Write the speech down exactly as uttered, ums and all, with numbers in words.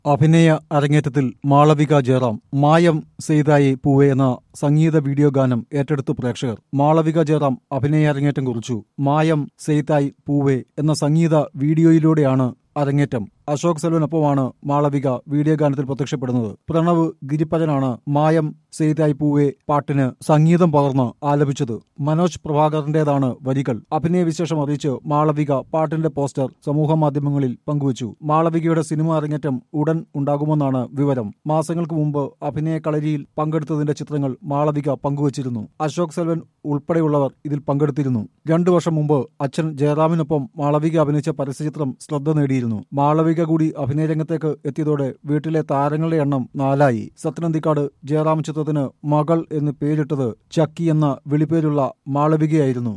അഭിനയ അരങ്ങേറ്റത്തിൽ മാളവിക ജയറാം മായം സെയ്തായി പൂവേ എന്ന സംഗീത വീഡിയോ ഗാനം ഏറ്റെടുത്തു പ്രേക്ഷകർ. മാളവിക ജയറാം അഭിനയ അരങ്ങേറ്റം കുറിച്ചു. മായം സെയ്തായി പൂവേ എന്ന സംഗീത വീഡിയോയിലൂടെയാണ് അരങ്ങേറ്റം. അശോക് സെൽവനൊപ്പമാണ് മാളവിക വീഡിയോ ഗാനത്തിൽ പ്രത്യക്ഷപ്പെടുന്നത്. പ്രണവ് ഗിരിപ്പരനാണ് മായം സെയ്തായി പൂവേ പാട്ടിന് സംഗീതം പകർന്ന് ആലപിച്ചത്. മനോജ് പ്രഭാകറിന്റേതാണ് വരികൾ. അഭിനയ വിശേഷം അറിയിച്ച് മാളവിക പാട്ടിന്റെ പോസ്റ്റർ സമൂഹ മാധ്യമങ്ങളിൽ പങ്കുവച്ചു. മാളവികയുടെ സിനിമ അരങ്ങേറ്റം ഉടൻ ഉണ്ടാകുമെന്നാണ് വിവരം. മാസങ്ങൾക്ക് മുമ്പ് അഭിനയ കളരിയിൽ പങ്കെടുത്തതിന്റെ ചിത്രങ്ങൾ മാളവിക പങ്കുവച്ചിരുന്നു. അശോക് സെൽവൻ ഉൾപ്പെടെയുള്ളവർ ഇതിൽ പങ്കെടുത്തിരുന്നു. രണ്ടു വർഷം മുമ്പ് അച്ഛൻ ജയറാമിനൊപ്പം മാളവിക അഭിനയിച്ച പരസ്യചിത്രം ശ്രദ്ധ നേടിയിരുന്നു. മാളവിക കൂടി അഭിനയ രംഗത്തേക്ക് എത്തിയതോടെ വീട്ടിലെ താരങ്ങളുടെ എണ്ണം നാലായി. സത്യനന്ദിക്കാട് ജയറാം ചിത്രത്തിന് മകൾ എന്ന് പേരിട്ടത് ചക്കി എന്ന വിളിപ്പേരുള്ള മാളവികയായിരുന്നു.